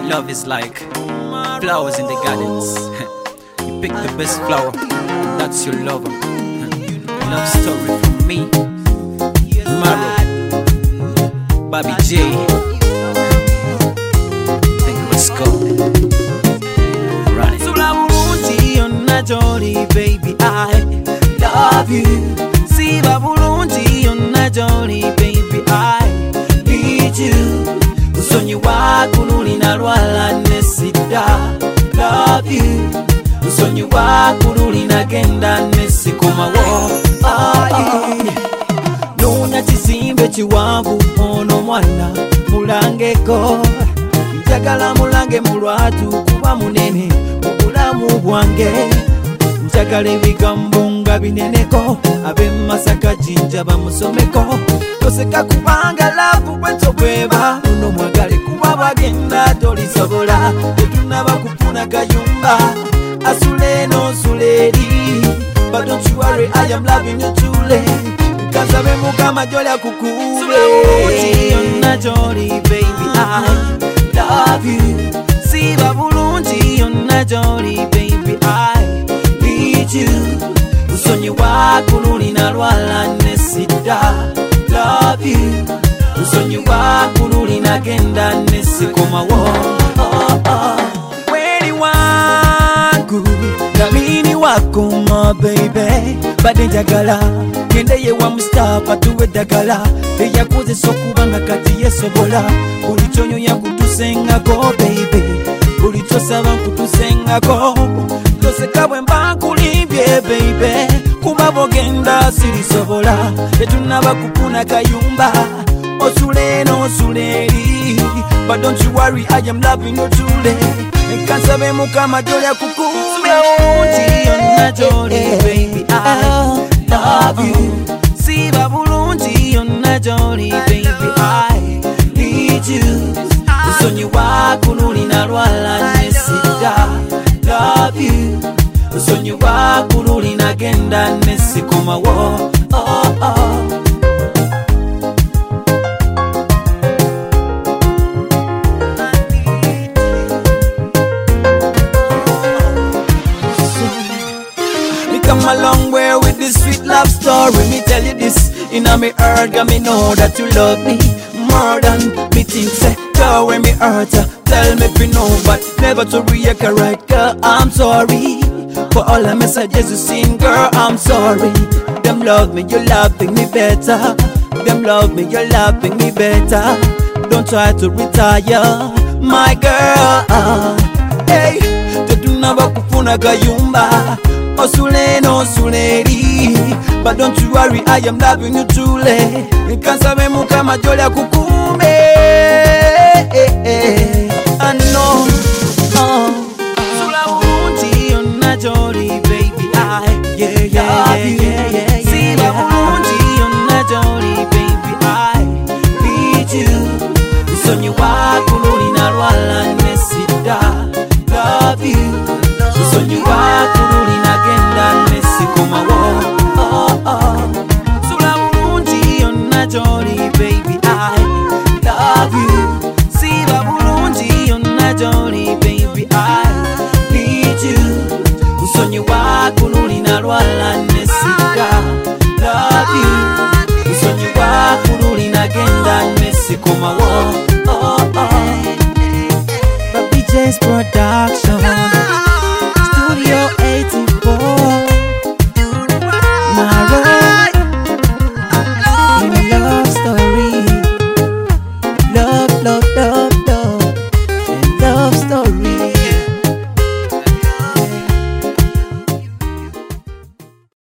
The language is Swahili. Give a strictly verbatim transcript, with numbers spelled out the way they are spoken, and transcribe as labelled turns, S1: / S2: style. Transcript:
S1: Love is like flowers in the gardens. You pick the best flower, that's your lover. Love story from me, Maro, Bobby J. Think let's go. Run it. Sulabulungi yonna joli, baby, I love you. Si babulungi yonna joli, baby, I need you. Usonyi wakululi na lwala nesida, love you. Usonyi wakululi na genda nesikomawo. Nuna chisimbe chiwanvu ono mwana mulangeko. Njagala mulange mulwatu kuba munene mubulamu bwange. Njagala ebigambo nga bineneko abe Masaka Jinja bamusomeko. Toseka kubanga lavu bweto bweba uno mwagale kuba bagenda tolisobola. Tetunaba kufuna kayumba asule no suleri. But don't you worry, I am loving you truly. Kasabe mukama joli akukube. Sulabulungi yonna joli, baby, I love you. Si babulungi yonna joli, baby, I need you. Usonyi wakululi na lwala nesida, love you. Usonyi wakululi na genda nesikomawo. Oh, oh. Weni wangu namini wako my baby. Bade njagala ngendeye wa Mustafa tuwe dagala. Eyakoze sokubanga kati yesobola. Buli kyonyo yakutusengako baby, buli kyosaba nkutusengako. Toseka bwe mba nkulimbye baby, kuba bogenda sirisobola. Tetunaba kufuna kayumba osule n'osuleri. But don't you worry, I am loving you truly. Nkansabe mukama joli akukube. Sulabulungi yonna joli, baby, I love you. Si babulungi yonna joli, baby, I need you. Usonyi wakululi na lwala nesida, love you. Usonyi wakululi na genda nesikomawo. Oh, oh. Come a long way with this sweet love story. Me tell you this, in a me heart, got me know that you love me more than me think. Say, girl, when me hurt, uh, tell me if you know, but never to react right, girl. I'm sorry for all the messages you seen, girl. I'm sorry. Them love me, you loving me better. Them love me, you loving me better. Don't try to retire, my girl. Hey, tetunaba kufuna kayumba osule no suleri. But don't you worry, I am loving you truly. Nkansabe mukama joli akukube.